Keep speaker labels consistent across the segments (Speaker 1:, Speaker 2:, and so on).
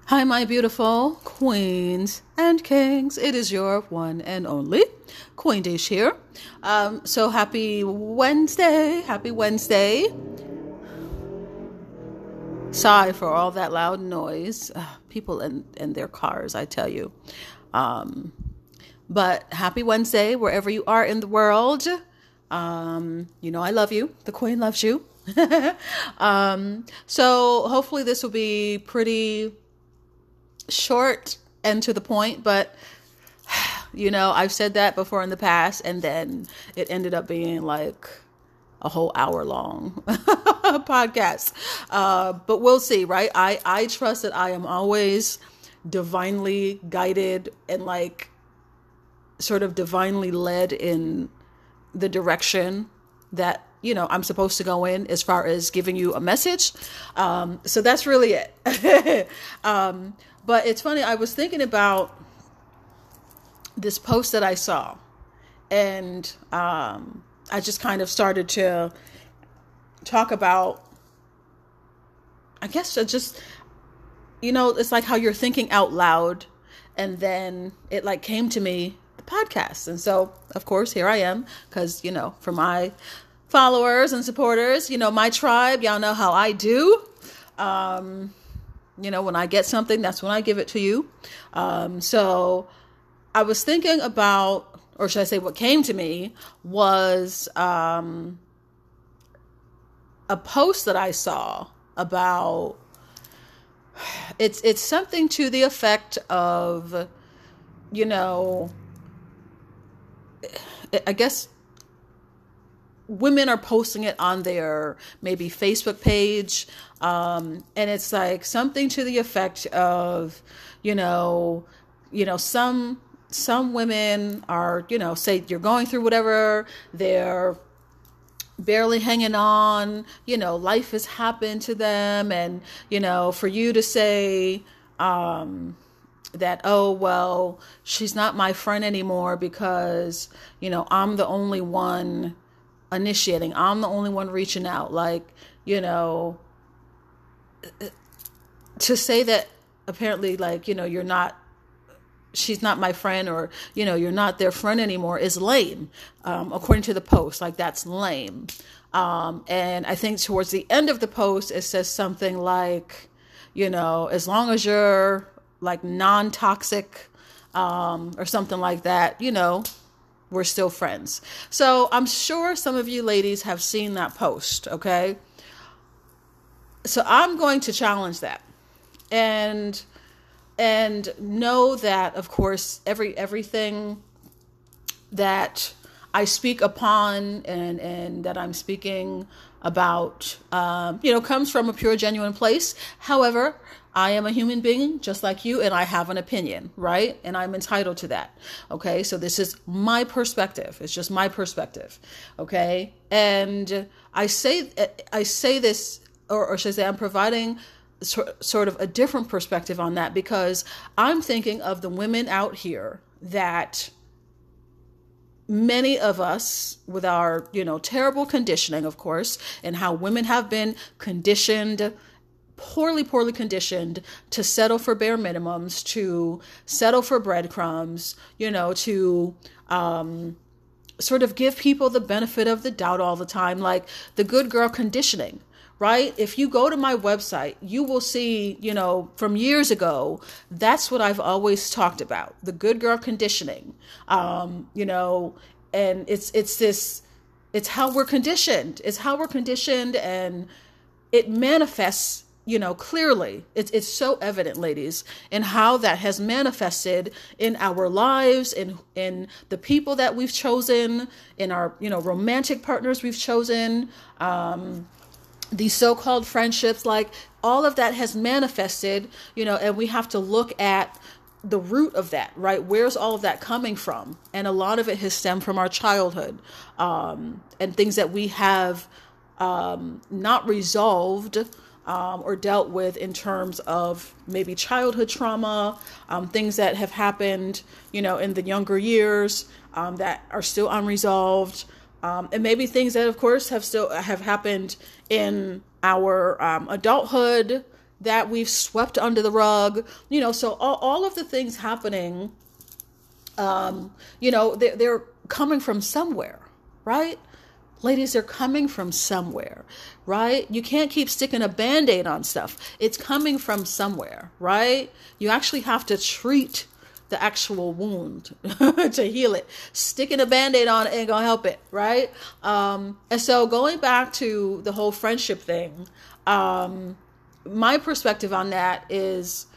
Speaker 1: Hi, my beautiful queens and kings. It is your one and only Queen Dish here. So happy Wednesday. Happy Wednesday. Sorry for all that loud noise. People in their cars, I tell you. But happy Wednesday, wherever you are in the world. I love you. The Queen loves you. So hopefully this will be pretty short and to the point, but I've said that before in the past, and then it ended up being like a whole hour long podcast. But we'll see, right? I trust that I am always divinely guided and like sort of divinely led in the direction that I'm supposed to go in as far as giving you a message. So that's really it. But it's funny, I was thinking about this post that I saw, and I just kind of started to talk about, I guess, it's like how you're thinking out loud, and then it like came to me, the podcast. And so, of course, here I am, because, for my followers and supporters, my tribe, y'all know how I do. When I get something, that's when I give it to you. So I was thinking about, or should I say what came to me was a post that I saw about, it's something to the effect of, I guess women are posting it on their maybe Facebook page. And it's like something to the effect of, some women are, say you're going through whatever, they're barely hanging on, life has happened to them. And, for you to say, that, oh, well, she's not my friend anymore because, I'm the only one initiating. I'm the only one reaching out. Like, to say that apparently, like, she's not my friend, or, you're not their friend anymore is lame. According to the post, like, that's lame. And I think towards the end of the post, it says something like, as long as you're like non-toxic, or something like that, we're still friends. So I'm sure some of you ladies have seen that post. Okay. So I'm going to challenge that and know that, of course, everything that I speak upon and that I'm speaking about, comes from a pure, genuine place. However, I am a human being just like you, and I have an opinion, right? And I'm entitled to that. Okay. So this is my perspective. It's just my perspective. Okay. And I say this, or should I say I'm providing sort of a different perspective on that, because I'm thinking of the women out here that many of us, with our, terrible conditioning, of course, and how women have been conditioned, poorly conditioned to settle for bare minimums, to settle for breadcrumbs, to sort of give people the benefit of the doubt all the time, like the good girl conditioning. Right? If you go to my website, you will see, from years ago, that's what I've always talked about, the good girl conditioning. And it's how we're conditioned. It's how we're conditioned, and it manifests, clearly. It's so evident, ladies, in how that has manifested in our lives, in the people that we've chosen, in our, romantic partners we've chosen, these so-called friendships, like all of that has manifested, and we have to look at the root of that, right? Where's all of that coming from? And a lot of it has stemmed from our childhood, and things that we have not resolved or dealt with in terms of maybe childhood trauma, things that have happened, in the younger years, that are still unresolved. And maybe things that, of course, have happened in our adulthood that we've swept under the rug, so all of the things happening, they're coming from somewhere, right? Ladies, they're coming from somewhere, right? You can't keep sticking a Band-Aid on stuff. It's coming from somewhere, right? You actually have to treat the actual wound to heal it. Sticking a Band-Aid on it ain't gonna help it, right? And so going back to the whole friendship thing, my perspective on that is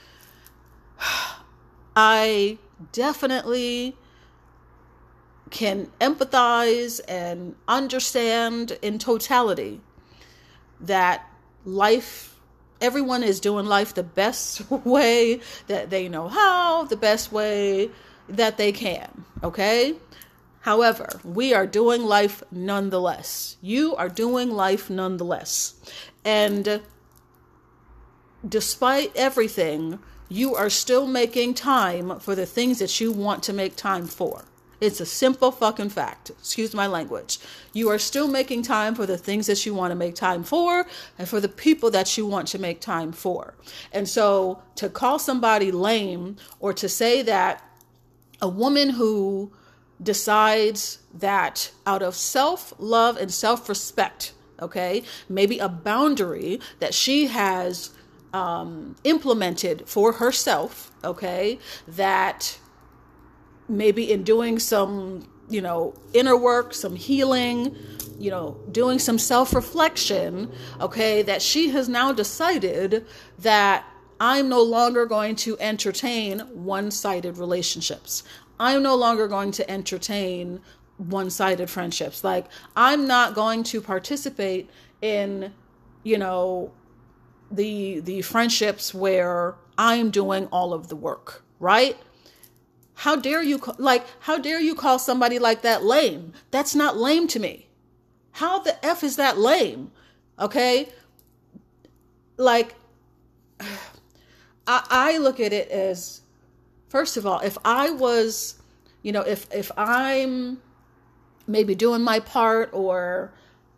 Speaker 1: I definitely can empathize and understand in totality that everyone is doing life the best way that they know how, the best way that they can, okay? However, we are doing life nonetheless. You are doing life nonetheless. And despite everything, you are still making time for the things that you want to make time for. It's a simple fucking fact. Excuse my language. You are still making time for the things that you want to make time for and for the people that you want to make time for. And so to call somebody lame or to say that a woman who decides that out of self-love and self-respect, okay, maybe a boundary that she has implemented for herself, okay, that maybe in doing some, inner work, some healing, doing some self-reflection, okay, that she has now decided that I'm no longer going to entertain one-sided relationships. I'm no longer going to entertain one-sided friendships. Like, I'm not going to participate in, the friendships where I'm doing all of the work, right? How dare you call somebody like that lame? That's not lame to me. How the F is that lame? Okay? Like, I look at it as, first of all, if I was, if I'm maybe doing my part, or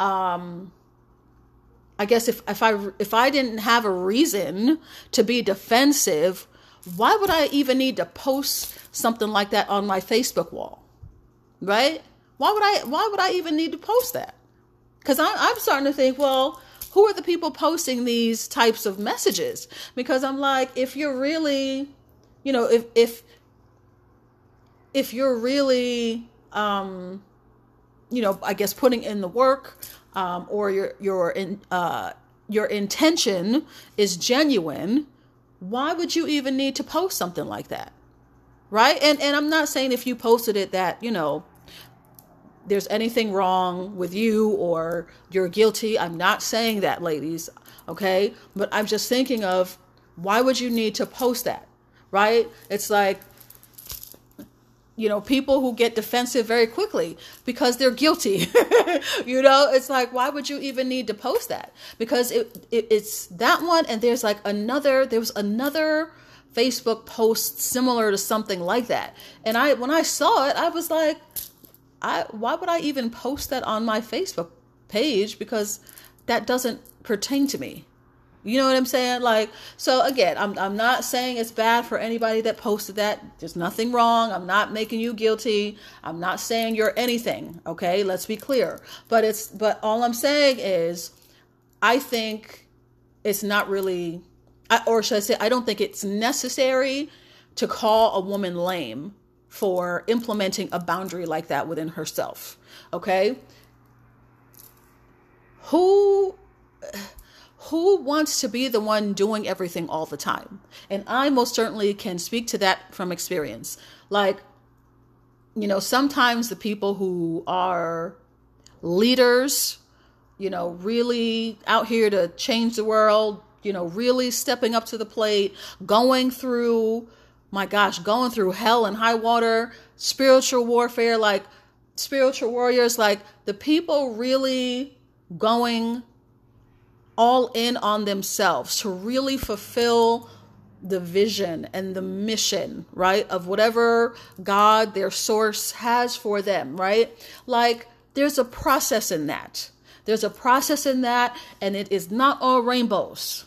Speaker 1: I guess if I didn't have a reason to be defensive, why would I even need to post something like that on my Facebook wall? Right? Why would I even need to post that? Because I'm starting to think, well, who are the people posting these types of messages? Because I'm like, if you're really, if you're really, I guess putting in the work, or your intention is genuine, why would you even need to post something like that? Right? And I'm not saying if you posted it that, there's anything wrong with you or you're guilty. I'm not saying that, ladies. Okay. But I'm just thinking of, why would you need to post that? Right? It's like, people who get defensive very quickly because they're guilty. It's like, why would you even need to post that? Because it's that one. And there was another Facebook post similar to something like that. And when I saw it, I was like, why would I even post that on my Facebook page? Because that doesn't pertain to me. You know what I'm saying? Like, so again, I'm not saying it's bad for anybody that posted that. There's nothing wrong. I'm not making you guilty. I'm not saying you're anything. Okay. Let's be clear. But all I'm saying is, I think it's not really, or should I say, I don't think it's necessary to call a woman lame for implementing a boundary like that within herself. Okay. Who wants to be the one doing everything all the time? And I most certainly can speak to that from experience. Like, sometimes the people who are leaders, really out here to change the world, really stepping up to the plate, going through hell and high water, spiritual warfare, like spiritual warriors, like the people really going all in on themselves to really fulfill the vision and the mission, right, of whatever God, their source, has for them, right? Like, there's a process in that. And it is not all rainbows.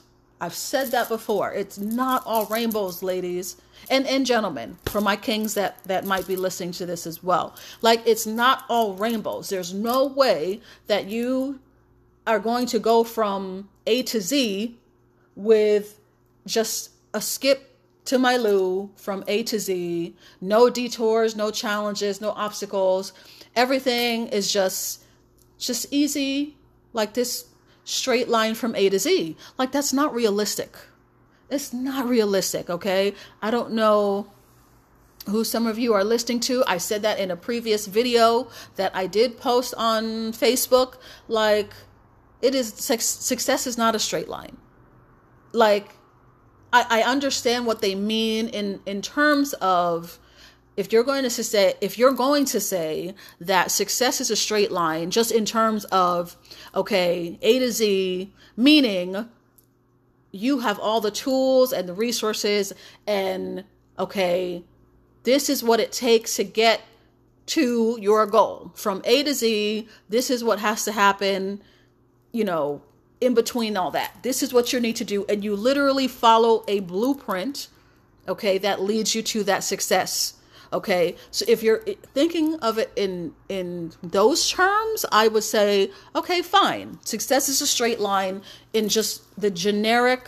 Speaker 1: I've said that before. It's not all rainbows, ladies and gentlemen, for my kings that might be listening to this as well. Like, it's not all rainbows. There's no way that you are going to go from A to Z with just a skip to my loo from A to Z, no detours, no challenges, no obstacles. Everything is just easy, like this straight line from A to Z. Like, that's not realistic. It's not realistic, okay? I don't know who some of you are listening to. I said that in a previous video that I did post on Facebook. Like, success is not a straight line. Like, I understand what they mean in terms of, if you're going to say that success is a straight line, just in terms of, okay, A to Z, meaning you have all the tools and the resources, and okay, this is what it takes to get to your goal from A to Z. This is what has to happen, in between all that. This is what you need to do. And you literally follow a blueprint, okay, that leads you to that success. Okay, so if you're thinking of it in those terms, I would say, okay, fine. Success is a straight line in just the generic,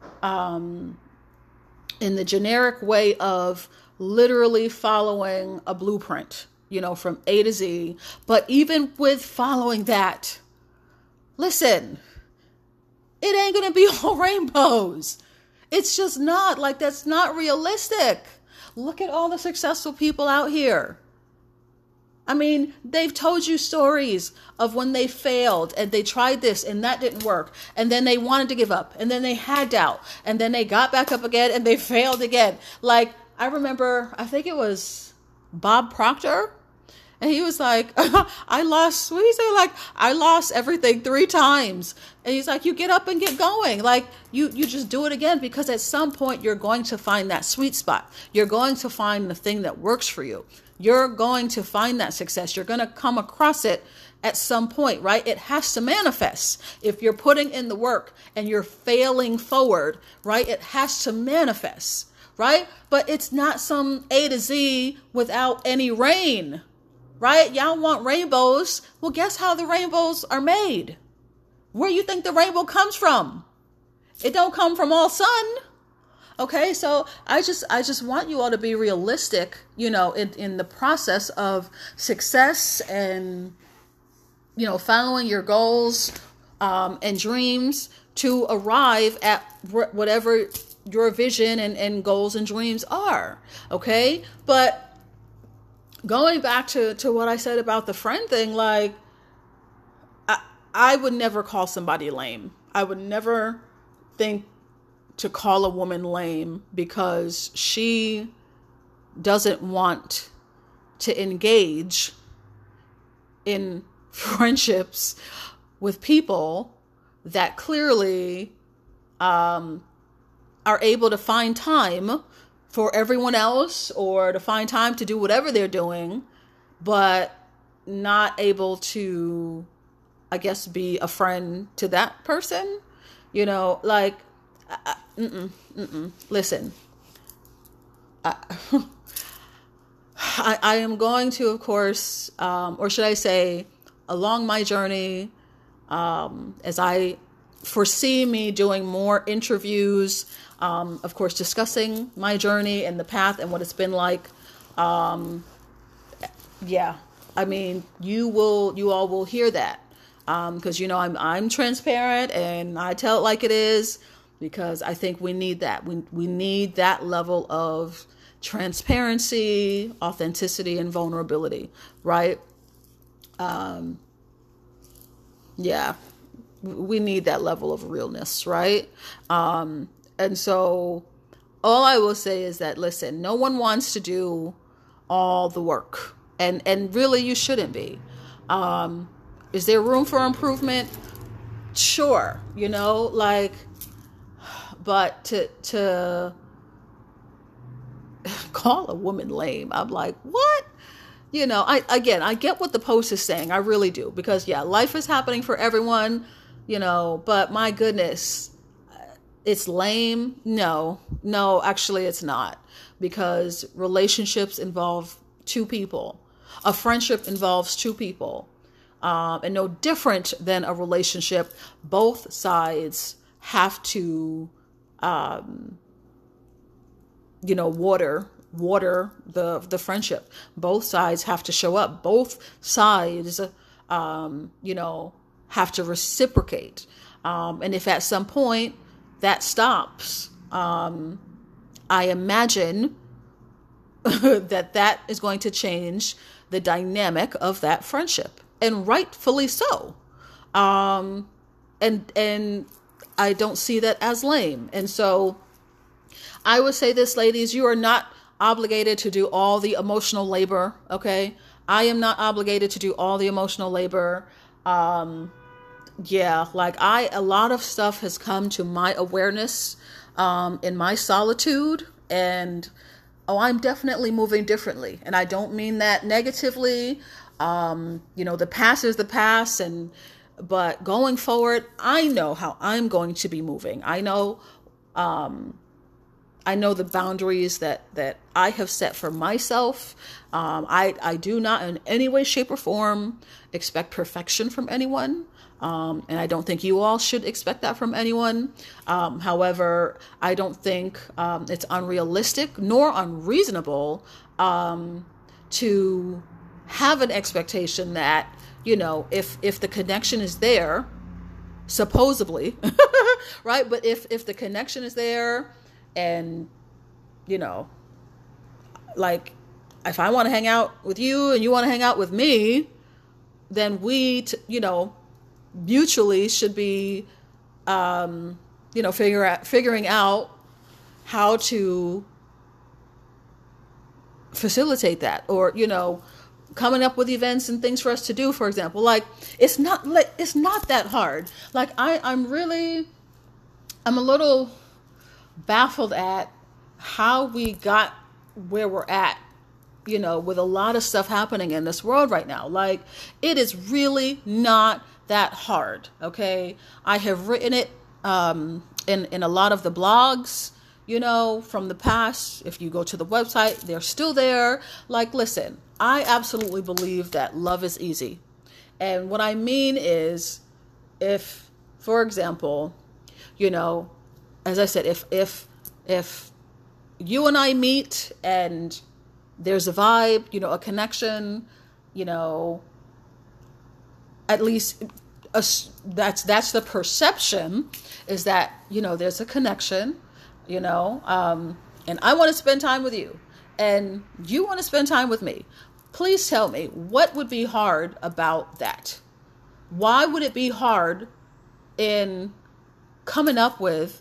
Speaker 1: way of literally following a blueprint, from A to Z. But even with following that, listen, it ain't gonna be all rainbows. It's just not. Like, that's not realistic. Look at all the successful people out here. I mean, they've told you stories of when they failed and they tried this and that didn't work. And then they wanted to give up. And then they had doubt. And then they got back up again and they failed again. Like, I remember, I think it was Bob Proctor. And he was like, I lost everything 3 times. And he's like, you get up and get going. Like, you just do it again, because at some point you're going to find that sweet spot. You're going to find the thing that works for you. You're going to find that success. You're going to come across it at some point, right? It has to manifest. If you're putting in the work and you're failing forward, right? It has to manifest, right? But it's not some A to Z without any rain. Right? Y'all want rainbows. Well, guess how the rainbows are made? Where you think the rainbow comes from? It don't come from all sun. Okay, so I just want you all to be realistic, in the process of success and, following your goals and dreams to arrive at whatever your vision and goals and dreams are. Okay, but going back to what I said about the friend thing, like, I would never call somebody lame. I would never think to call a woman lame because she doesn't want to engage in friendships with people that clearly are able to find time for everyone else, or to find time to do whatever they're doing, but not able to, I guess, be a friend to that person. Like, listen, I am going to, of course, or should I say, along my journey, as I foresee me doing more interviews, of course, discussing my journey and the path and what it's been like. Yeah, I mean, you all will hear that, because I'm transparent and I tell it like it is, because I think we need that. We need that level of transparency, authenticity, and vulnerability, right? Yeah, we need that level of realness, right? And so all I will say is that, listen, no one wants to do all the work, and really you shouldn't be. Is there room for improvement? Sure. But to call a woman lame, I'm like, what? I get what the post is saying. I really do. Because life is happening for everyone, but my goodness, it's lame. No, actually it's not, because relationships involve two people. A friendship involves two people. And no different than a relationship, both sides have to, water the friendship. Both sides have to show up. Both sides, have to reciprocate. And if at some point that stops, I imagine that is going to change the dynamic of that friendship, and rightfully so. And I don't see that as lame. And so I would say this, ladies, you are not obligated to do all the emotional labor. Okay. I am not obligated to do all the emotional labor. A lot of stuff has come to my awareness, in my solitude, and I'm definitely moving differently. And I don't mean that negatively. The past is the past, but going forward, I know how I'm going to be moving. I know the boundaries that I have set for myself. I do not in any way, shape, or form expect perfection from anyone. And I don't think you all should expect that from anyone. However, I don't think it's unrealistic nor unreasonable to have an expectation that, if the connection is there, supposedly, right? But if the connection is there, and, like, if I want to hang out with you and you want to hang out with me, then we, mutually should be, figuring out how to facilitate that, or, coming up with events and things for us to do, for example. Like, it's not that hard. Like, I'm a little baffled at how we got where we're at, with a lot of stuff happening in this world right now. Like, it is really not that hard. Okay. I have written it, in a lot of the blogs, from the past. If you go to the website, they're still there. Like, listen, I absolutely believe that love is easy. And what I mean is, if, for example, as I said, if you and I meet and there's a vibe, a connection, at least that's the perception, is that, there's a connection, and I want to spend time with you and you want to spend time with me. Please tell me, what would be hard about that? Why would it be hard in coming up with,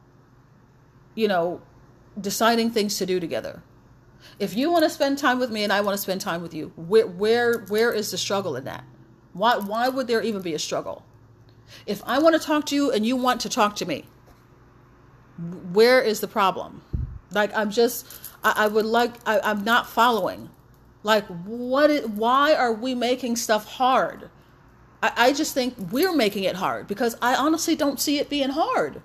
Speaker 1: deciding things to do together? If you want to spend time with me and I want to spend time with you, where is the struggle in that? Why would there even be a struggle? If I want to talk to you and you want to talk to me, where is the problem? Like, I'm not following. Like, why are we making stuff hard? I just think we're making it hard, because I honestly don't see it being hard.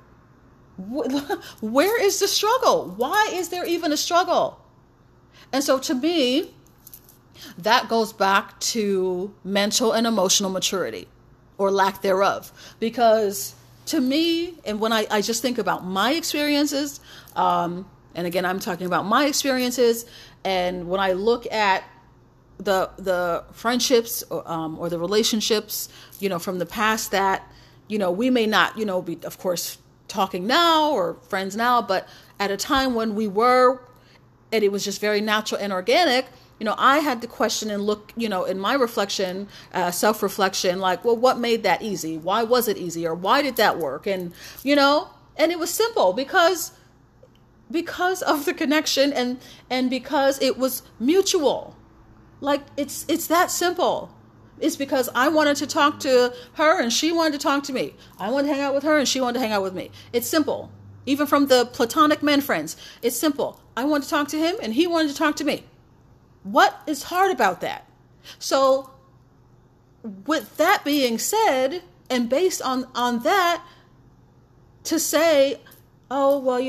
Speaker 1: Where is the struggle? Why is there even a struggle? And so to me, that goes back to mental and emotional maturity, or lack thereof. Because to me, and when I just think about my experiences, and again, I'm talking about my experiences, and when I look at the friendships, or the relationships, from the past that, we may not, be, of course, talking now or friends now, but at a time when we were, and it was just very natural and organic, I had to question and look, in my reflection, self-reflection, like, well, what made that easy? Why was it easy? Or why did that work? And, and it was simple because of the connection, and because it was mutual. Like, it's that simple. It's because I wanted to talk to her and she wanted to talk to me. I wanted to hang out with her and she wanted to hang out with me. It's simple. Even from the platonic men friends, it's simple. I wanted to talk to him and he wanted to talk to me. What is hard about that? So with that being said, and based on that, to say oh, well,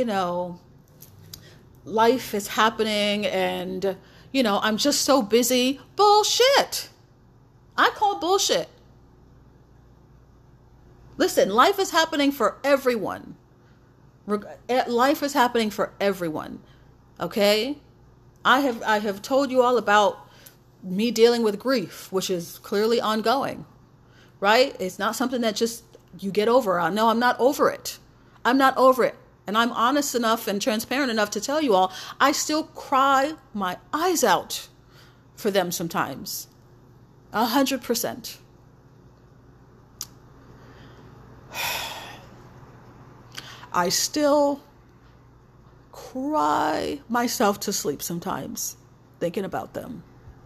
Speaker 1: life is happening and, I'm just so busy. Bullshit. I call bullshit. Listen, life is happening for everyone. Life is happening for everyone. Okay? I have told you all about me dealing with grief, which is clearly ongoing. Right? It's not something that just you get over. No, I'm not over it. I'm not over it. And I'm honest enough and transparent enough to tell you all, I still cry my eyes out for them sometimes. 100%. I still cry myself to sleep sometimes thinking about them.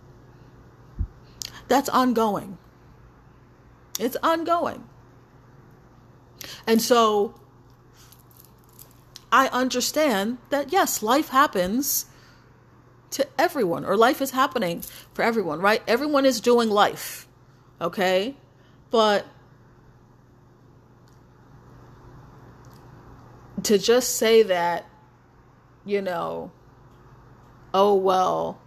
Speaker 1: That's ongoing. It's ongoing. And so I understand that, yes, life happens to everyone, or life is happening for everyone, right? Everyone is doing life. Okay? But to just say that, oh, well,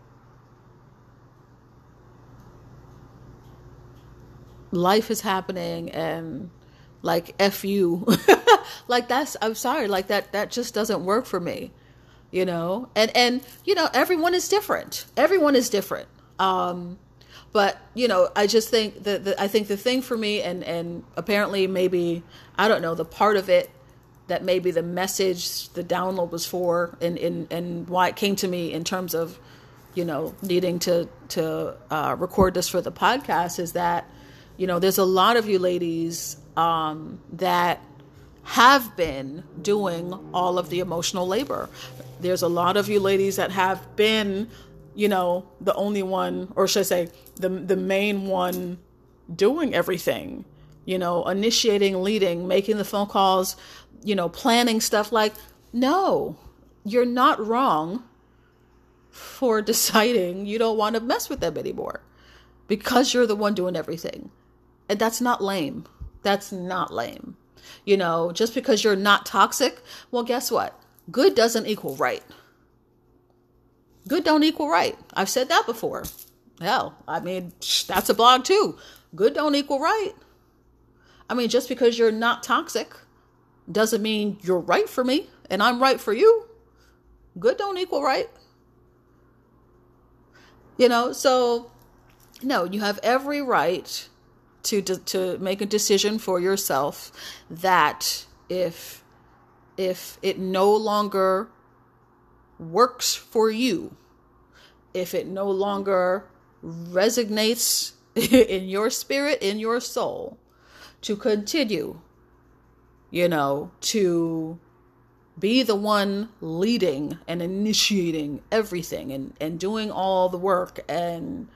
Speaker 1: life is happening and like F you, like I'm sorry, like that just doesn't work for me, and everyone is different. Everyone is different. But, I just think I think the thing for me and apparently maybe, I don't know, the part of it that maybe the message, the download was for and why it came to me in terms of, needing to record this for the podcast is that, there's a lot of you ladies that have been doing all of the emotional labor. There's a lot of you ladies that have been, the only one, or should I say, the main one doing everything, initiating, leading, making the phone calls, planning stuff. Like, no, you're not wrong for deciding you don't want to mess with them anymore because you're the one doing everything. And that's not lame. That's not lame. Just because you're not toxic, well, guess what? Good doesn't equal right. Good don't equal right. I've said that before. Hell, that's a blog too. Good don't equal right. Just because you're not toxic doesn't mean you're right for me and I'm right for you. Good don't equal right. So no, you have every right to make a decision for yourself that if it no longer works for you, if it no longer resonates in your spirit, in your soul, to continue, to be the one leading and initiating everything and doing all the work and,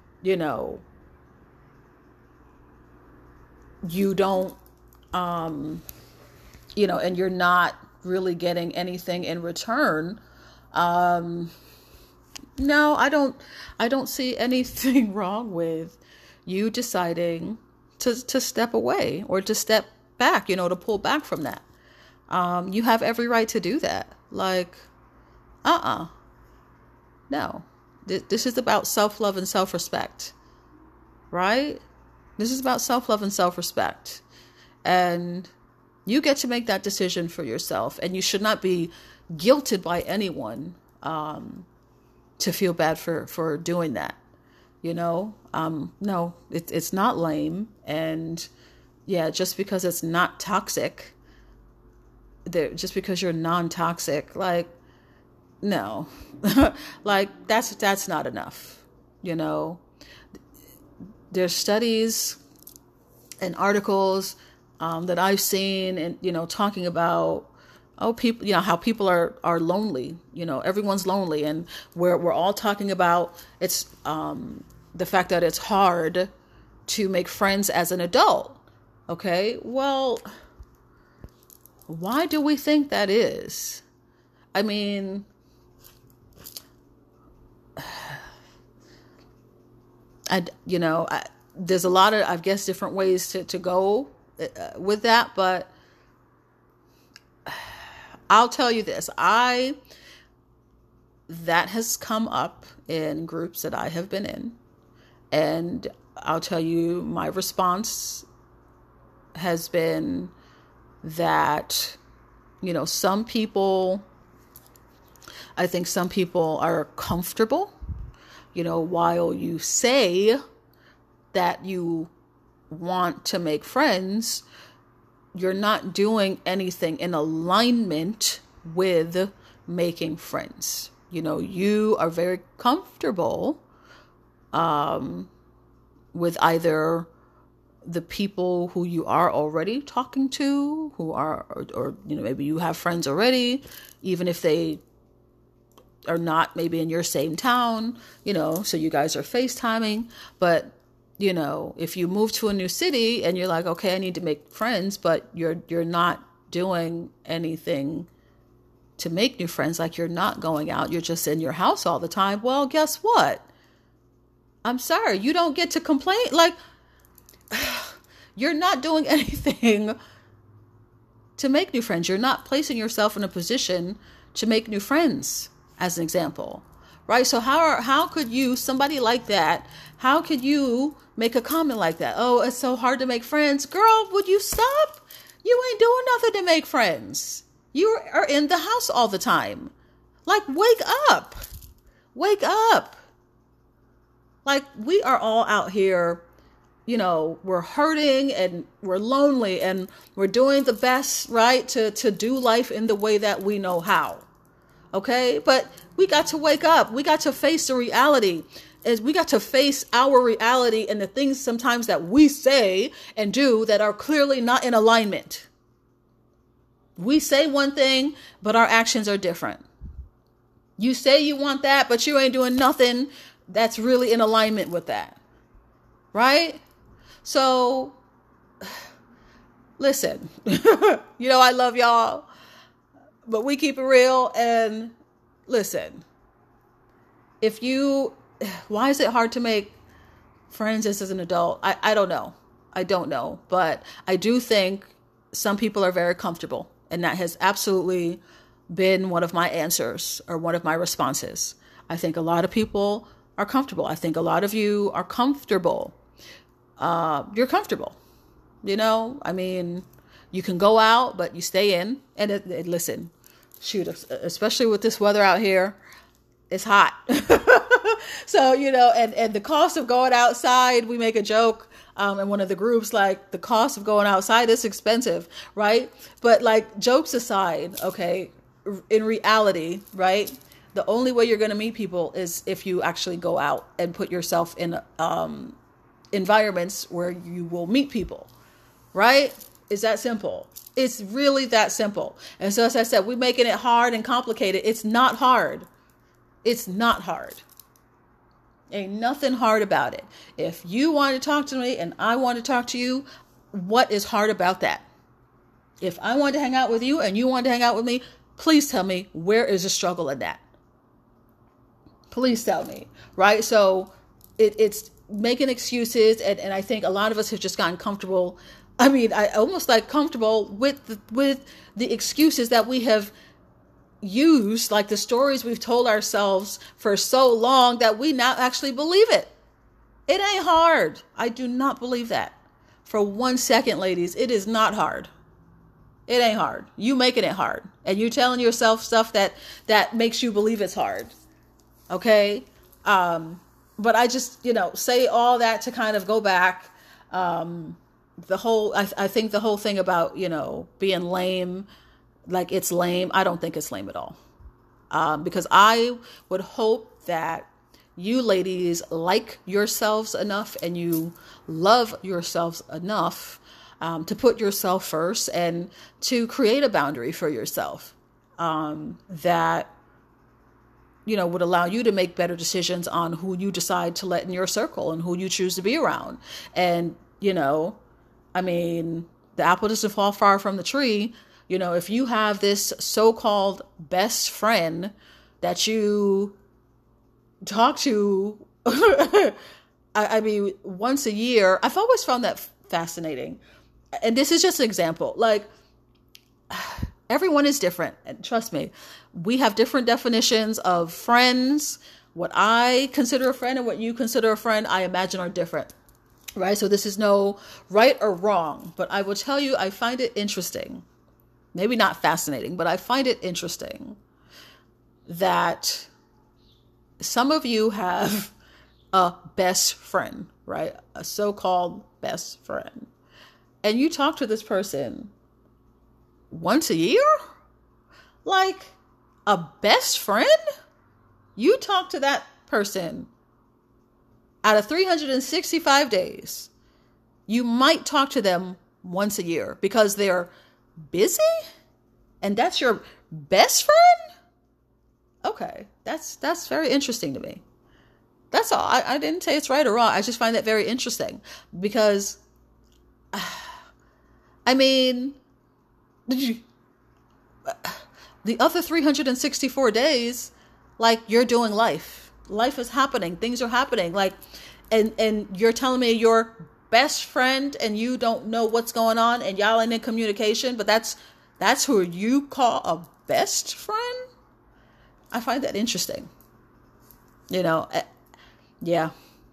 Speaker 1: you don't, and you're not really getting anything in return. No, I don't see anything wrong with you deciding to step away or to step back, to pull back from that. You have every right to do that. Like, no, this is about self-love and self-respect, right? This is about self-love and self-respect. And you get to make that decision for yourself. And you should not be guilted by anyone to feel bad for doing that. No, it's not lame. And yeah, just because it's not toxic, just because you're non-toxic, like, no, like that's not enough. There's studies and articles that I've seen and, talking about, people, how people are lonely, everyone's lonely. And we're all talking about it's the fact that it's hard to make friends as an adult. Okay, well, why do we think that is? There's a lot of, I guess, different ways to go with that, but I'll tell you this. That has come up in groups that I have been in. And I'll tell you, my response has been that, some people are comfortable, while you say that you want to make friends, you're not doing anything in alignment with making friends. You are very comfortable with either the people who you are already talking to, or maybe you have friends already, even if they are not maybe in your same town, so you guys are FaceTiming. But, if you move to a new city and you're like, okay, I need to make friends, but you're not doing anything to make new friends, like you're not going out, you're just in your house all the time. Well, guess what? I'm sorry, you don't get to complain. Like, you're not doing anything to make new friends. You're not placing yourself in a position to make new friends, as an example, right? So how could you, somebody like that, how could you make a comment like that? Oh, it's so hard to make friends. Girl, would you stop? You ain't doing nothing to make friends. You are in the house all the time. Like, wake up. Wake up. Like, we are all out here, we're hurting and we're lonely and we're doing the best, right, to do life in the way that we know how. Okay? But we got to wake up. We got to face the reality. We got to face our reality and the things sometimes that we say and do that are clearly not in alignment. We say one thing, but our actions are different. You say you want that, but you ain't doing nothing that's really in alignment with that. Right? So, listen, I love y'all, but we keep it real. And listen, why is it hard to make friends as an adult? I don't know. I don't know. But I do think some people are very comfortable. And that has absolutely been one of my answers or one of my responses. I think a lot of people are comfortable. I think a lot of you are comfortable. You're comfortable. I mean, you can go out, but you stay in. And listen, shoot, especially with this weather out here, it's hot. So, and the cost of going outside, we make a joke in one of the groups, like, the cost of going outside is expensive, right? But, like, jokes aside, okay, in reality, right, the only way you're going to meet people is if you actually go out and put yourself in environments where you will meet people, right? It's that simple. It's really that simple. And so, as I said, we're making it hard and complicated. It's not hard. It's not hard. Ain't nothing hard about it. If you want to talk to me and I want to talk to you, what is hard about that? If I want to hang out with you and you want to hang out with me, please tell me, where is the struggle in that? Please tell me, right? So it's making excuses. And I think a lot of us have just gotten comfortable. I mean, I almost like comfortable with the excuses that we have used, like the stories we've told ourselves for so long that we now actually believe it. It ain't hard. I do not believe that. For 1 second, ladies, it is not hard. It ain't hard. You making it hard. And you telling yourself stuff that makes you believe it's hard. Okay? But I just, say all that to kind of go back. I think the whole thing about, being lame, like it's lame. I don't think it's lame at all. Because I would hope that you ladies like yourselves enough and you love yourselves enough to put yourself first and to create a boundary for yourself that, would allow you to make better decisions on who you decide to let in your circle and who you choose to be around. And, I mean, the apple doesn't fall far from the tree. If you have this so-called best friend that you talk to, I mean, once a year, I've always found that fascinating. And this is just an example. Like, Everyone is different. And trust me, we have different definitions of friends. What I consider a friend and what you consider a friend, I imagine are different. Right? So this is no right or wrong, but I will tell you, I find it interesting. Maybe not fascinating, but I find it interesting that some of you have a best friend, right? A so-called best friend. And you talk to this person once a year? Like a best friend? You talk to that person out of 365 days. You might talk to them once a year because they're busy? And that's your best friend? Okay, that's very interesting to me. That's all. I didn't say it's right or wrong. I just find that very interesting because, I mean, the other 364 days, like, you're doing life. Life is happening. Things are happening. Like, and you're telling me your best friend and you don't know what's going on and y'all ain't in communication, but that's who you call a best friend? I find that interesting. Yeah.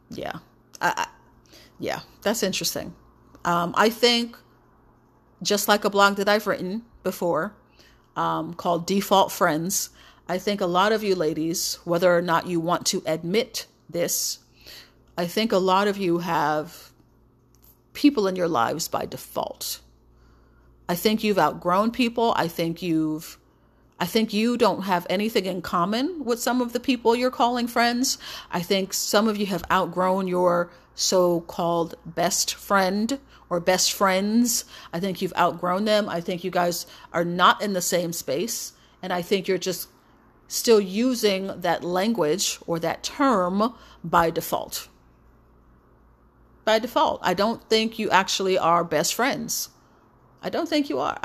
Speaker 1: Yeah, that's interesting. I think, just like a blog that I've written before, called Default Friends, I think a lot of you ladies, whether or not you want to admit this, I think a lot of you have people in your lives by default. I think you've outgrown people. I think you don't have anything in common with some of the people you're calling friends. I think some of you have outgrown your so-called best friend or best friends. I think you've outgrown them. I think you guys are not in the same space. And I think you're just still using that language or that term by default. By default. I don't think you actually are best friends. I don't think you are.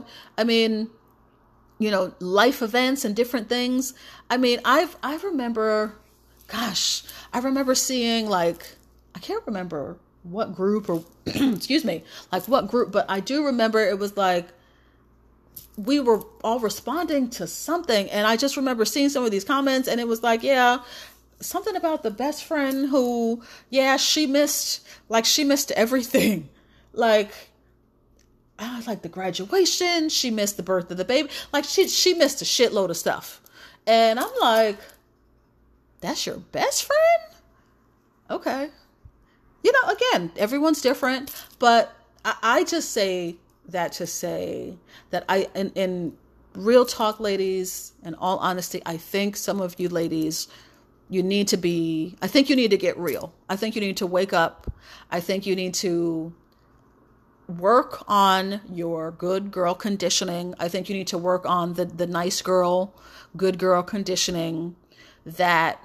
Speaker 1: Life events and different things. I remember seeing, like, I can't remember what group or excuse me, like what group, but I do remember it was like we were all responding to something, and I just remember seeing some of these comments, and it was like, yeah, something about the best friend who, yeah, she missed everything. Like the graduation, she missed the birth of the baby. Like she missed a shitload of stuff. And I'm like, that's your best friend? Okay. Again, everyone's different, but I just say that to say that in real talk, ladies, in all honesty, I think some of you ladies, I think you need to get real. I think you need to wake up. I think you need to work on your good girl conditioning. I think you need to work on the nice girl, good girl conditioning that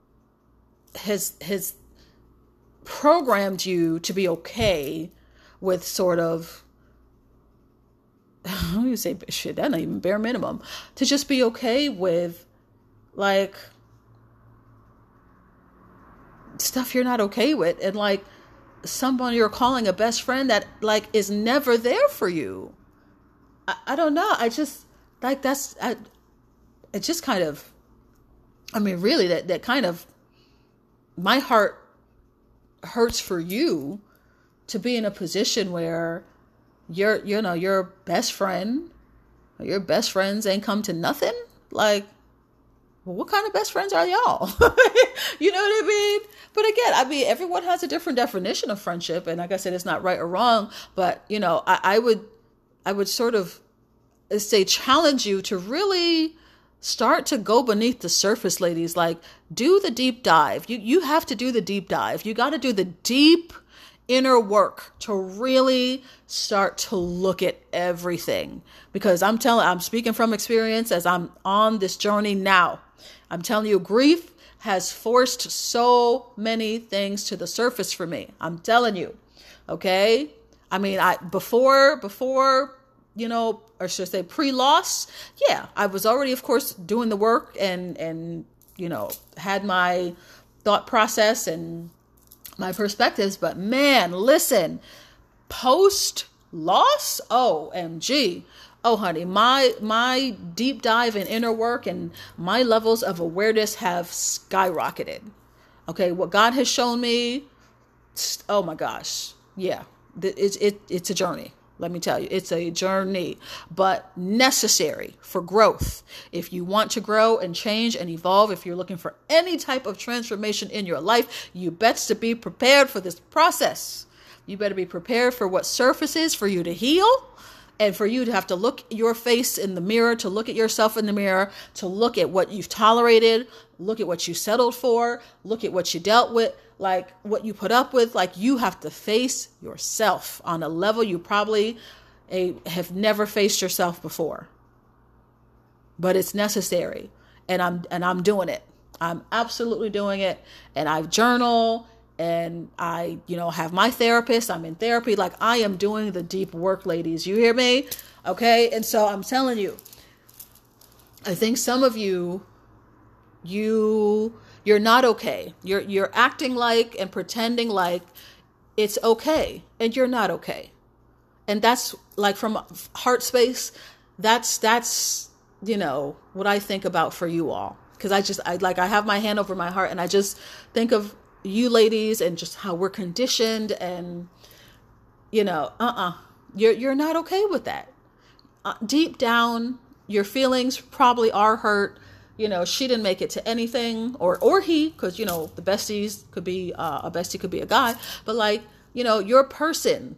Speaker 1: has programmed you to be okay with sort of, how do you say, shit, that's not even bare minimum, to just be okay with, like, stuff you're not okay with, and like someone you're calling a best friend that like is never there for you. I don't know. I just like it just kind of, really that kind of, my heart hurts for you to be in a position where your best friend or your best friends ain't come to nothing. Like, well, what kind of best friends are y'all? You know what I mean? But again, everyone has a different definition of friendship. And like I said, it's not right or wrong. But, I would sort of say challenge you to really start to go beneath the surface, ladies. Like, do the deep dive. You have to do the deep dive. You got to do the deep inner work to really start to look at everything. Because I'm speaking from experience as I'm on this journey now. I'm telling you, grief has forced so many things to the surface for me. I'm telling you. Okay? Before, or should I say pre-loss, yeah, I was already, of course, doing the work and had my thought process and my perspectives. But man, listen, post-loss, OMG. Oh, honey, my deep dive and inner work and my levels of awareness have skyrocketed. Okay, what God has shown me, oh my gosh, yeah, it's a journey. Let me tell you, it's a journey, but necessary for growth. If you want to grow and change and evolve, if you're looking for any type of transformation in your life, you best to be prepared for this process. You better be prepared for what surfaces for you to heal, and for you to have to look your face in the mirror, to look at yourself in the mirror, to look at what you've tolerated, look at what you settled for, look at what you dealt with, like what you put up with. Like, you have to face yourself on a level you probably have never faced yourself before. But it's necessary, and I'm doing it. I'm absolutely doing it, and I journal. And I, have my therapist. I'm in therapy. Like, I am doing the deep work, ladies. You hear me? Okay. And so I'm telling you, I think some of you're not okay. You're acting like and pretending like it's okay, and you're not okay. And that's like, from heart space, that's what I think about for you all. Because I have my hand over my heart, and I just think of you ladies and just how we're conditioned, and you're not okay with that. Deep down, your feelings probably are hurt. She didn't make it to anything, or he, because the besties could be a bestie, could be a guy, but like, your person,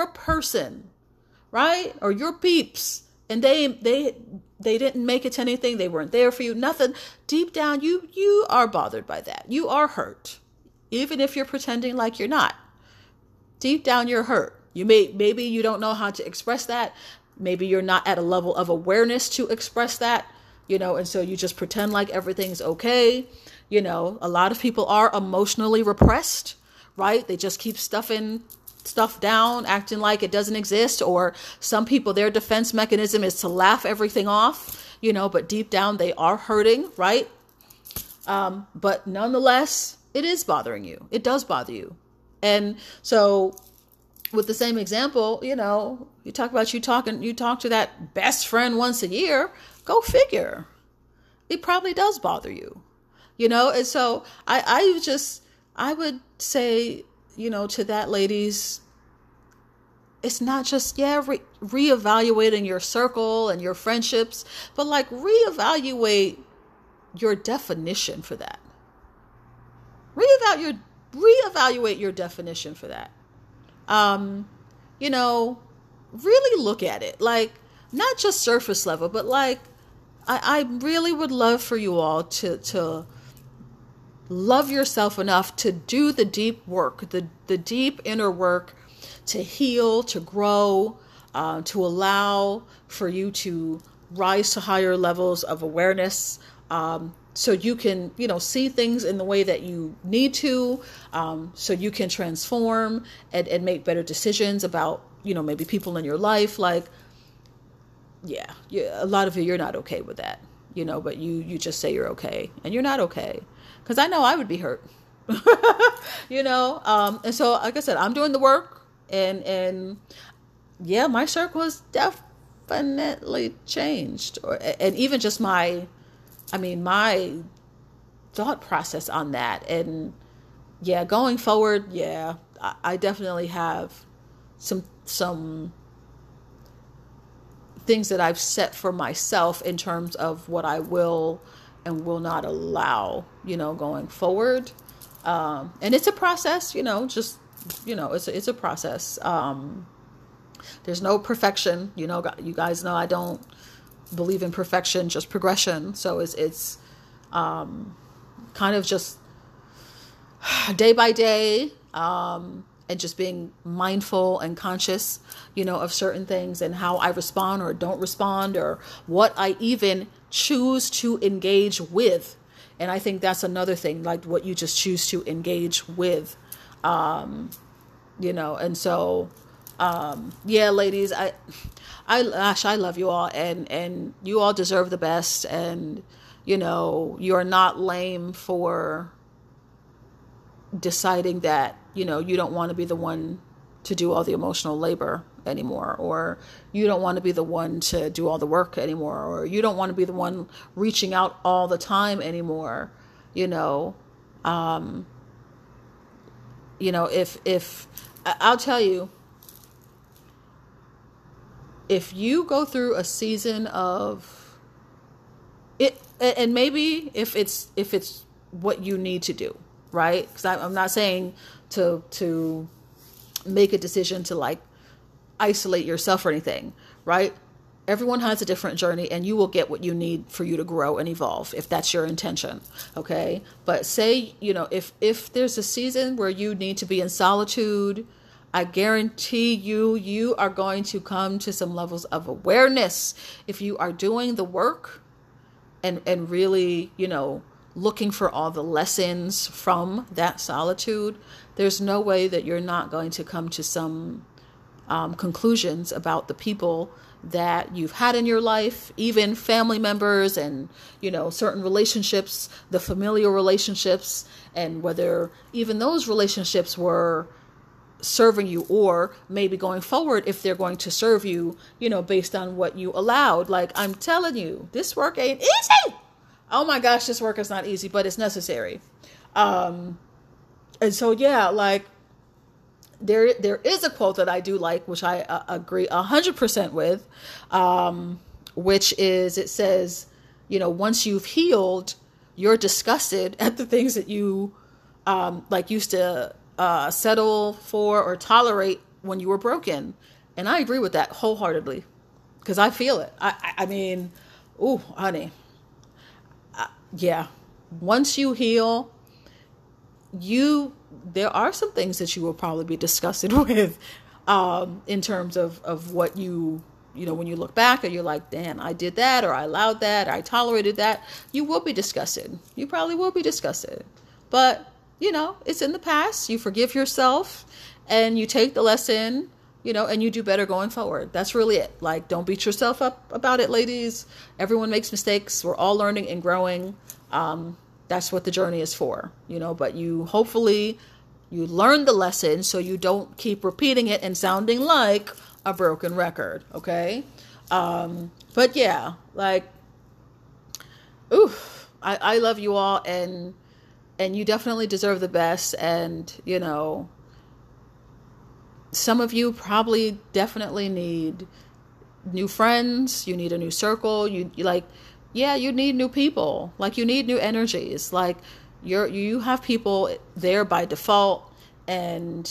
Speaker 1: right? Or your peeps, and they didn't make it to anything. They weren't there for you. Nothing. Deep down, you are bothered by that. You are hurt. Even if you're pretending like you're not, deep down you're hurt. Maybe you don't know how to express that. Maybe you're not at a level of awareness to express that, and so you just pretend like everything's okay. A lot of people are emotionally repressed, right? They just keep stuffing stuff down, acting like it doesn't exist. Or some people, their defense mechanism is to laugh everything off, but deep down they are hurting, right? But nonetheless, it is bothering you. It does bother you. And so with the same example, you talk about you talk to that best friend once a year. Go figure. It probably does bother you, And so I would say, to that, ladies, it's not just, reevaluating your circle and your friendships, but like reevaluate your definition for that. Reevaluate your definition for that. Really look at it, like, not just surface level, but like, I really would love for you all to love yourself enough to do the deep work, the deep inner work, to heal, to grow, to allow for you to rise to higher levels of awareness, so you can, see things in the way that you need to, so you can transform and make better decisions about, maybe people in your life. Like, a lot of you're not okay with that, but you just say you're okay, and you're not okay. Because I know I would be hurt, and so, like I said, I'm doing the work, and my circle has definitely changed, and even just my thought process on that. And going forward, I definitely have some things that I've set for myself in terms of what I will and will not allow, going forward. And it's a process, it's a process. There's no perfection, you guys know I don't believe in perfection, just progression. So it's kind of just day by day, and just being mindful and conscious, of certain things, and how I respond or don't respond, or what I even choose to engage with. And I think that's another thing, like what you just choose to engage with, and so, ladies, I love you all, and you all deserve the best. And, you're not lame for deciding that, you don't want to be the one to do all the emotional labor. anymore, or you don't want to be the one to do all the work anymore, or you don't want to be the one reaching out all the time anymore. You know, if I'll tell you, if you go through a season of it, and maybe if it's what you need to do, right? Because I'm not saying to make a decision to like isolate yourself or anything, right? Everyone has a different journey, and you will get what you need for you to grow and evolve if that's your intention. Okay. But say, if there's a season where you need to be in solitude, I guarantee you are going to come to some levels of awareness if you are doing the work and really, looking for all the lessons from that solitude. There's no way that you're not going to come to some conclusions about the people that you've had in your life, even family members and, certain relationships, the familial relationships, and whether even those relationships were serving you, or maybe going forward, if they're going to serve you, based on what you allowed. Like, I'm telling you, this work ain't easy. Oh my gosh, this work is not easy, but it's necessary. And so, yeah, like, there is a quote that I do like, which I agree 100% with, which is, it says, once you've healed, you're disgusted at the things that you used to settle for or tolerate when you were broken. And I agree with that wholeheartedly, because I feel it. I mean, ooh, honey. Yeah. Once you heal, there are some things that you will probably be disgusted with, in terms of what when you look back and you're like, damn, I did that, or I allowed that, or I tolerated that. You will be disgusted. You probably will be disgusted. But, it's in the past. You forgive yourself and you take the lesson, and you do better going forward. That's really it. Like, don't beat yourself up about it, ladies. Everyone makes mistakes. We're all learning and growing. That's what the journey is for, but hopefully you learn the lesson so you don't keep repeating it and sounding like a broken record. Okay. But yeah, like, I love you all, and you definitely deserve the best. And, some of you probably definitely need new friends. You need a new circle. You need new people. Like, you need new energies. Like, you have people there by default, and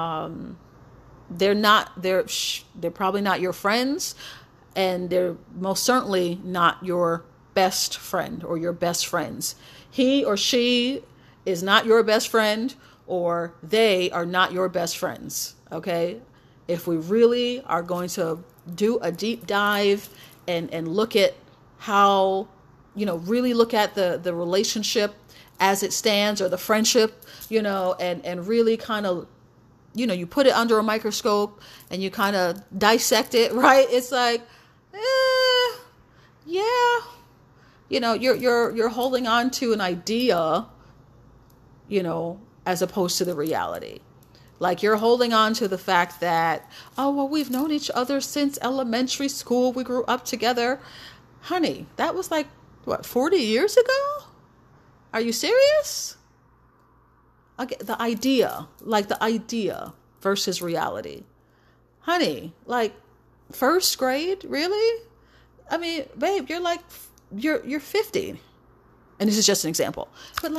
Speaker 1: they're probably not your friends, and they're most certainly not your best friend or your best friends. He or she is not your best friend, or they are not your best friends. Okay? If we really are going to do a deep dive and look at how, really look at the relationship as it stands, or the friendship, and really kind of, you put it under a microscope and you kind of dissect it, right? It's like, yeah, you're holding on to an idea, as opposed to the reality. Like, you're holding on to the fact that, we've known each other since elementary school. We grew up together. Honey, that was like, 40 years ago? Are you serious? Okay, the idea versus reality. Honey, like, first grade? Really? I mean, babe, you're 50. And this is just an example. But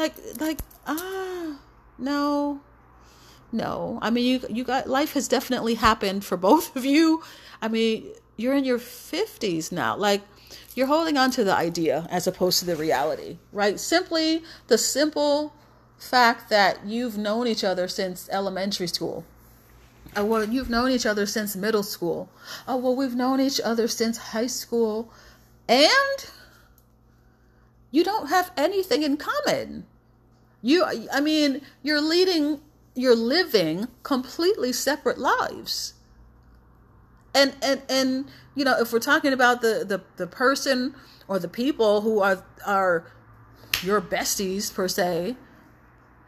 Speaker 1: no. I mean, you got, life has definitely happened for both of you. I mean, you're in your 50s now. Like, you're holding on to the idea as opposed to the reality, right? Simply the simple fact that you've known each other since elementary school. Well, you've known each other since middle school. We've known each other since high school. And you don't have anything in common. You're living completely separate lives. And if we're talking about the person or the people who are your besties per se,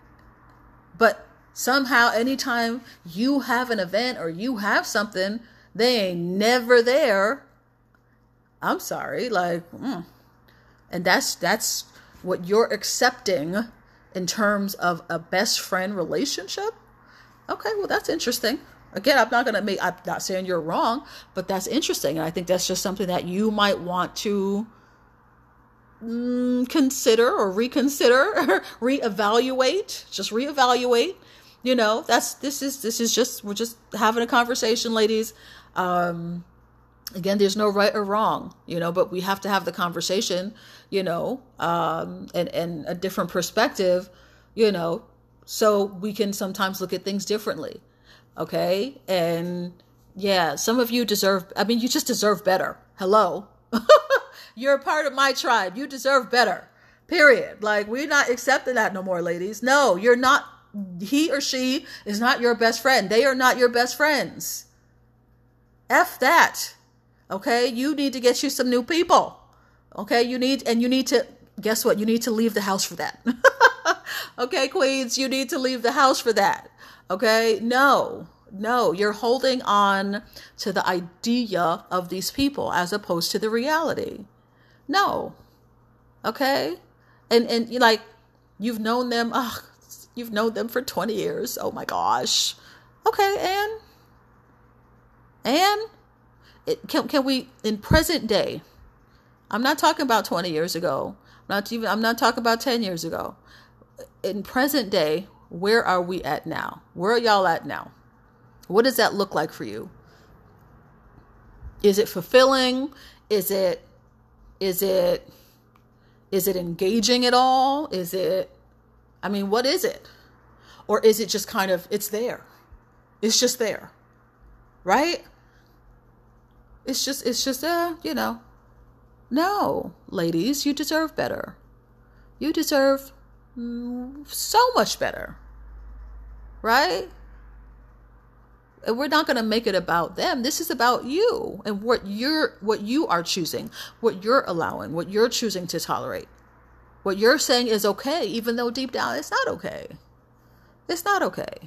Speaker 1: but somehow anytime you have an event or you have something, They ain't never there. I'm sorry. And that's what you're accepting in terms of a best friend relationship. Okay, well, that's interesting. Again, I'm not saying you're wrong, but that's interesting. And I think that's just something that you might want to consider or reconsider, reevaluate, just reevaluate. We're just having a conversation, ladies. Again, there's no right or wrong, but we have to have the conversation, and a different perspective, so we can sometimes look at things differently. Okay. And yeah, some of you you just deserve better. Hello. You're a part of my tribe. You deserve better, period. We're not accepting that no more, ladies. No, you're not. He or she is not your best friend. They are not your best friends. F that. Okay. You need to get you some new people. Okay. You need to, guess what? You need to leave the house for that. Okay, queens, you need to leave the house for that. Okay. No, you're holding on to the idea of these people as opposed to the reality. No. Okay. And you've known them. You've known them for 20 years. Oh my gosh. Okay. And can we, in present day, I'm not talking about 20 years ago. I'm not talking about 10 years ago. In present day, where are we at now? Where are y'all at now? What does that look like for you? Is it fulfilling? Is it engaging at all? What is it? Or is it just kind of, it's there? It's just there, right? It's just no, ladies, you deserve better. You deserve so much better, right? And we're not going to make it about them. This is about you and what you are choosing, what you're allowing, what you're choosing to tolerate, what you're saying is okay, even though deep down it's not okay. It's not okay.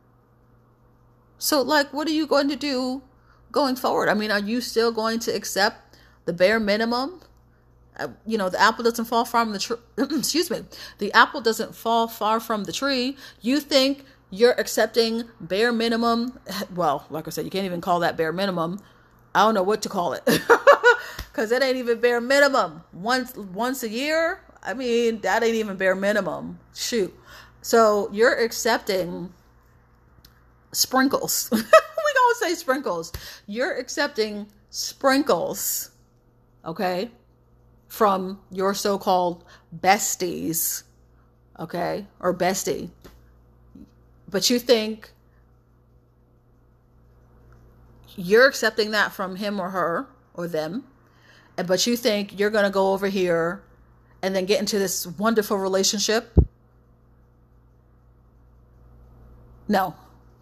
Speaker 1: So what are you going to do going forward? Are you still going to accept the bare minimum? The apple doesn't fall far from the tree. Excuse me. The apple doesn't fall far from the tree. You think you're accepting bare minimum? Well, like I said, you can't even call that bare minimum. I don't know what to call it because it ain't even bare minimum. Once a year. That ain't even bare minimum. Shoot. So you're accepting sprinkles. We're gonna say sprinkles. You're accepting sprinkles. Okay. From your so-called besties, okay, or bestie. But you think you're accepting that from him or her or them, but you think you're going to go over here and then get into this wonderful relationship? No.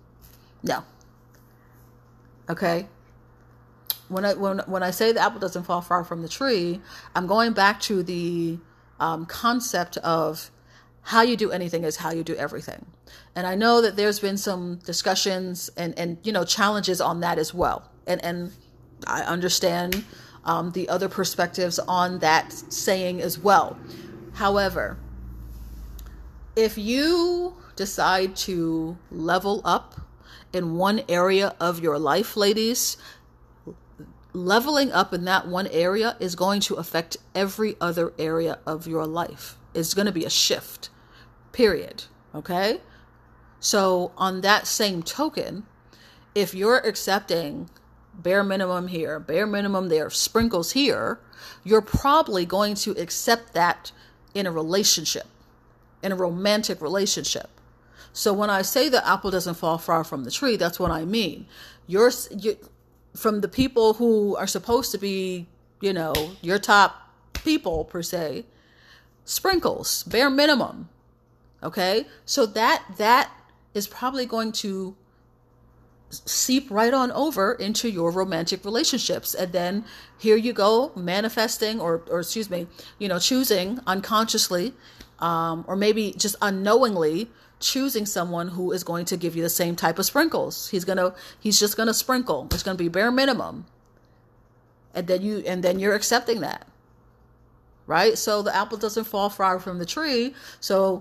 Speaker 1: Okay. When I say the apple doesn't fall far from the tree, I'm going back to the concept of how you do anything is how you do everything. And I know that there's been some discussions and challenges on that as well. And I understand the other perspectives on that saying as well. However, if you decide to level up in one area of your life, ladies, leveling up in that one area is going to affect every other area of your life. It's going to be a shift, period. Okay? So on that same token, if you're accepting bare minimum here, bare minimum there, sprinkles here, you're probably going to accept that in a relationship, in a romantic relationship. So when I say the apple doesn't fall far from the tree, that's what I mean. You're from the people who are supposed to be, your top people per se, sprinkles, bare minimum. Okay. So that is probably going to seep right on over into your romantic relationships. And then here you go, manifesting or choosing unconsciously, or maybe just unknowingly choosing someone who is going to give you the same type of sprinkles. He's just gonna sprinkle. It's gonna be bare minimum. And then you're accepting that. Right? So the apple doesn't fall far from the tree. So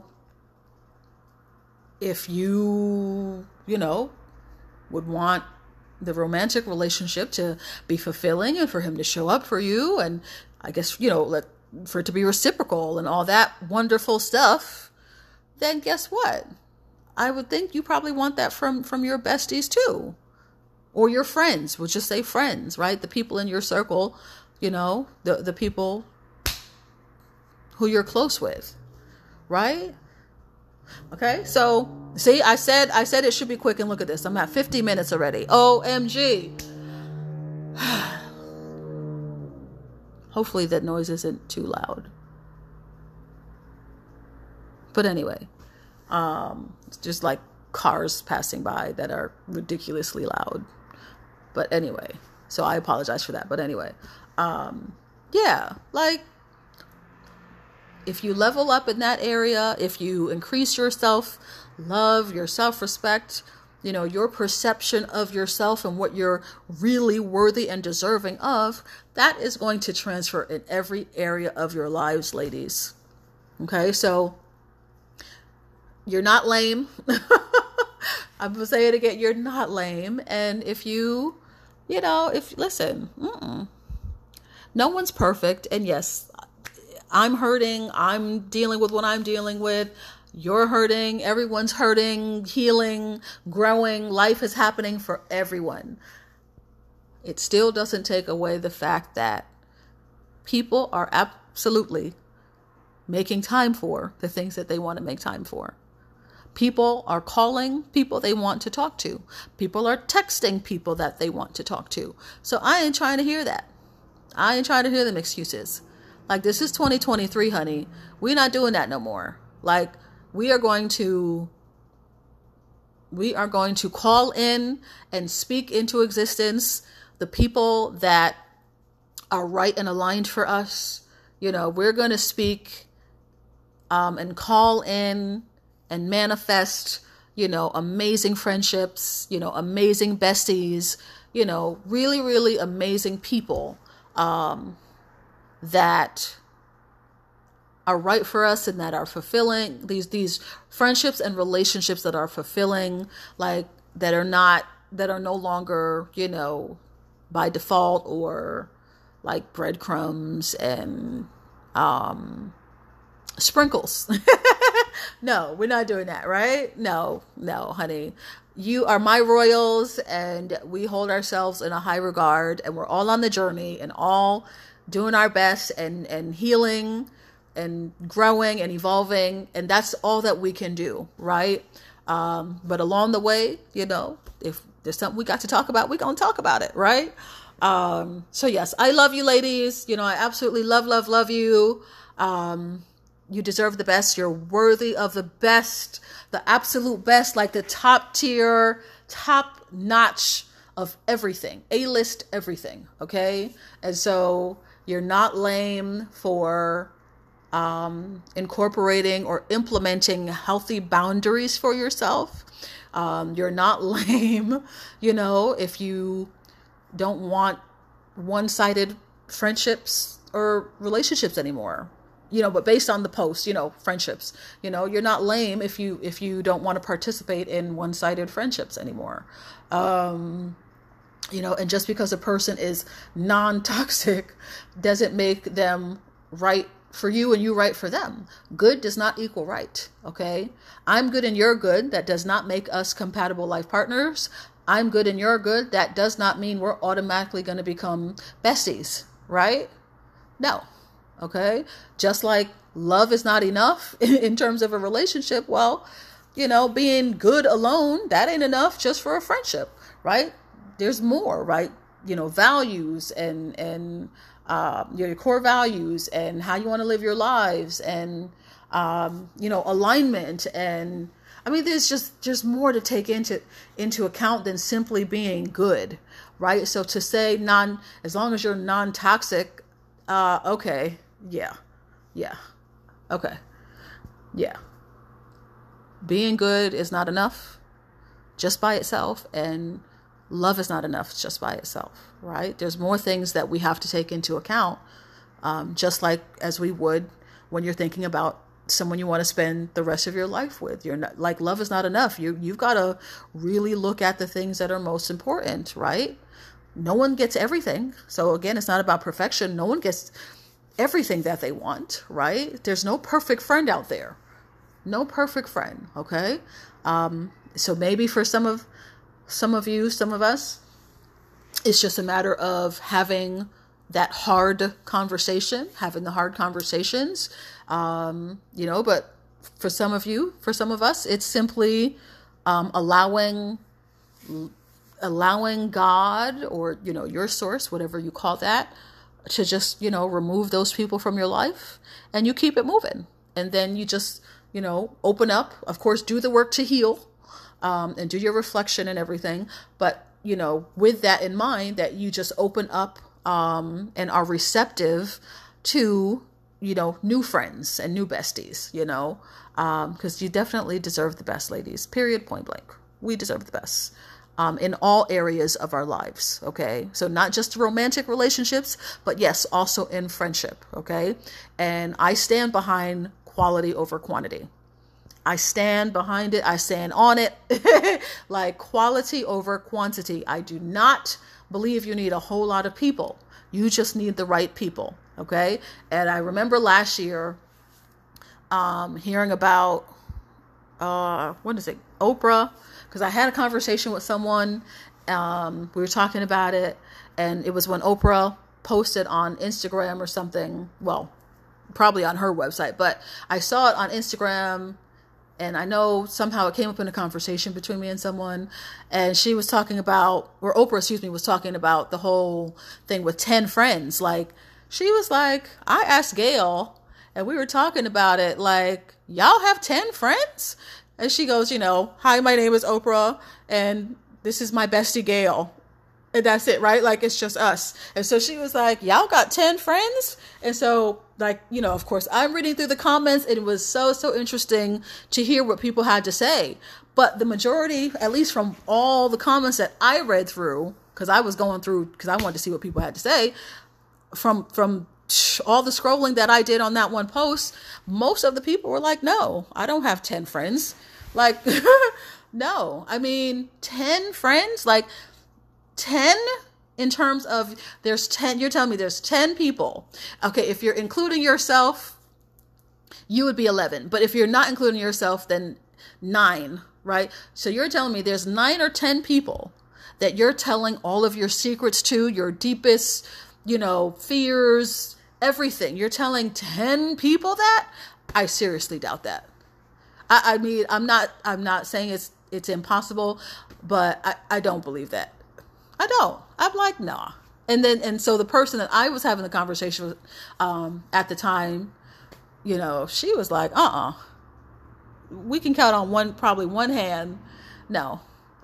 Speaker 1: if you would want the romantic relationship to be fulfilling and for him to show up for you, and I guess, for it to be reciprocal and all that wonderful stuff, then guess what? I would think you probably want that from your besties too. Or your friends. We'll just say friends, right? The people in your circle, the people who you're close with, right? Okay, so see, I said it should be quick, and look at this. I'm at 50 minutes already. OMG. Hopefully that noise isn't too loud. But anyway, it's just like cars passing by that are ridiculously loud. But anyway, so I apologize for that. But anyway, yeah, like, if you level up in that area, if you increase your self-love, your self-respect, your perception of yourself and what you're really worthy and deserving of, that is going to transfer in every area of your lives, ladies. Okay, so you're not lame. I'm going to say it again. You're not lame. And if listen, no one's perfect. And yes, I'm hurting. I'm dealing with what I'm dealing with. You're hurting. Everyone's hurting, healing, growing. Life is happening for everyone. It still doesn't take away the fact that people are absolutely making time for the things that they want to make time for. People are calling people they want to talk to. People are texting people that they want to talk to. So I ain't trying to hear that. I ain't trying to hear them excuses. Like, this is 2023, honey. We're not doing that no more. Like, we are going to call in and speak into existence the people that are right and aligned for us. We're going to speak and call in and manifest, amazing friendships, amazing besties, really, really amazing people that are right for us and that are fulfilling, these friendships and relationships that are fulfilling, like that are no longer, by default, or like breadcrumbs and sprinkles. No, we're not doing that, right? No, honey. You are my royals, and we hold ourselves in a high regard, and we're all on the journey and all doing our best and healing and growing and evolving. And that's all that we can do, right? But along the way, if there's something we got to talk about, we're going to talk about it, right? So yes, I love you, ladies. I absolutely love you. You deserve the best. You're worthy of the best, the absolute best, like the top tier, top notch of everything, A-list everything. Okay. And so you're not lame for, incorporating or implementing healthy boundaries for yourself. You're not lame, if you don't want one-sided friendships or relationships anymore. But based on the post, friendships, you're not lame if you don't want to participate in one-sided friendships anymore. And just because a person is non-toxic doesn't make them right for you and you right for them. Good does not equal right. Okay. I'm good and you're good. That does not make us compatible life partners. I'm good and you're good. That does not mean we're automatically going to become besties, right? No. Okay. Just like love is not enough in terms of a relationship. Well, being good alone, that ain't enough just for a friendship, right? There's more, right? Values and your core values and how you want to live your lives and, alignment. And I mean, there's more to take into account than simply being good, right? So to say as long as you're non-toxic, okay. Yeah. Okay. Yeah. being good is not enough just by itself, and love is not enough just by itself, right? There's more things that we have to take into account, just like as we would when you're thinking about someone you want to spend the rest of your life with. You're not like, love is not enough. You've got to really look at the things that are most important, right? No one gets everything. So again, it's not about perfection. No one gets everything that they want, right? There's no perfect friend out there. No perfect friend. Okay. So maybe for some of you, some of us, it's just a matter of having that hard conversation, having the hard conversations, but for some of you, for some of us, it's simply allowing God, or, your source, whatever you call that, to just, remove those people from your life, and you keep it moving. And then you just, open up, of course, do the work to heal, and do your reflection and everything. But, with that in mind, that you just open up, and are receptive to, new friends and new besties, because you definitely deserve the best, ladies, period, point blank. We deserve the best. In all areas of our lives. Okay. So not just romantic relationships, but yes, also in friendship. Okay. And I stand behind quality over quantity. I stand behind it. I stand on it. Like quality over quantity. I do not believe you need a whole lot of people. You just need the right people. Okay. And I remember last year, hearing about, what is it? Oprah. Because I had a conversation with someone, we were talking about it, and it was when Oprah posted on Instagram or something, well, probably on her website, but I saw it on Instagram, and I know somehow it came up in a conversation between me and someone, and she was talking about, or Oprah, was talking about the whole thing with 10 friends. Like, she was like, I asked Gail, and we were talking about it, like, y'all have 10 friends? And she goes, hi, my name is Oprah, and this is my bestie Gail. And that's it, right? Like, it's just us. And so she was like, y'all got 10 friends? And so, like, of course, I'm reading through the comments. And it was so interesting to hear what people had to say. But the majority, at least from all the comments that I read through, because I was going through, because I wanted to see what people had to say, from all the scrolling that I did on that one post, most of the people were like, no, I don't have 10 friends. Like, no, I mean, 10 friends, like 10 in terms of there's 10, you're telling me there's 10 people. Okay. If you're including yourself, you would be 11, but if you're not including yourself, then 9, right? So you're telling me there's 9 or 10 people that you're telling all of your secrets to, your deepest, fears, everything. You're telling 10 people that? I seriously doubt that. I mean, I'm not saying it's impossible, but I don't believe that. I don't. I'm like, nah. And so the person that I was having the conversation with, at the time, she was like, we can count on probably one hand. No,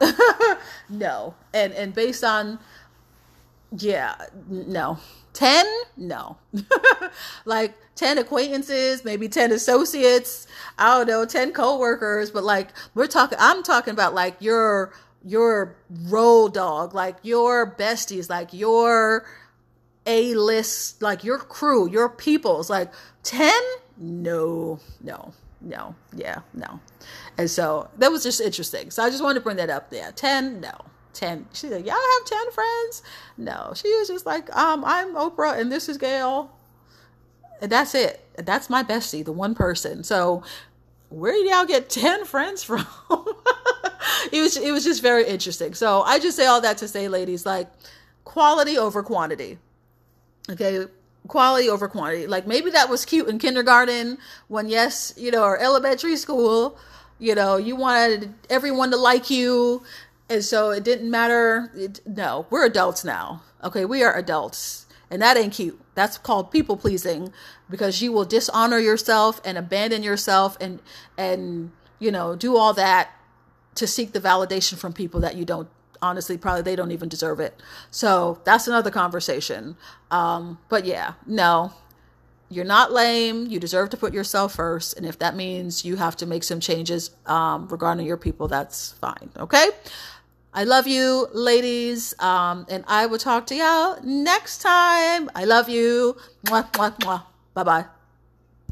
Speaker 1: no. And based on, yeah, no. 10? No. Like 10 acquaintances, maybe 10 associates, I don't know, 10 coworkers, but like I'm talking about like your road dog, like your besties, like your A-list, like your crew, your peoples, like 10? No. Yeah, no. And so that was just interesting. So I just wanted to bring that up there. 10? No. 10. She's like, y'all have 10 friends? No. She was just like, I'm Oprah and this is Gail. And that's it. That's my bestie, the one person. So where did y'all get 10 friends from? It was just very interesting. So I just say all that to say, ladies, like quality over quantity. Okay. Quality over quantity. Like maybe that was cute in kindergarten when, yes, or elementary school, you wanted everyone to like you. And so it didn't matter. No, we're adults now. Okay. We are adults, and that ain't cute. That's called people pleasing, because you will dishonor yourself and abandon yourself and do all that to seek the validation from people that you don't, honestly, probably they don't even deserve it. So that's another conversation. But yeah, no, You're not lame. You deserve to put yourself first. And if that means you have to make some changes regarding your people, that's fine. Okay? I love you, ladies. And I will talk to y'all next time. I love you. Mwah, mwah, mwah. Bye-bye.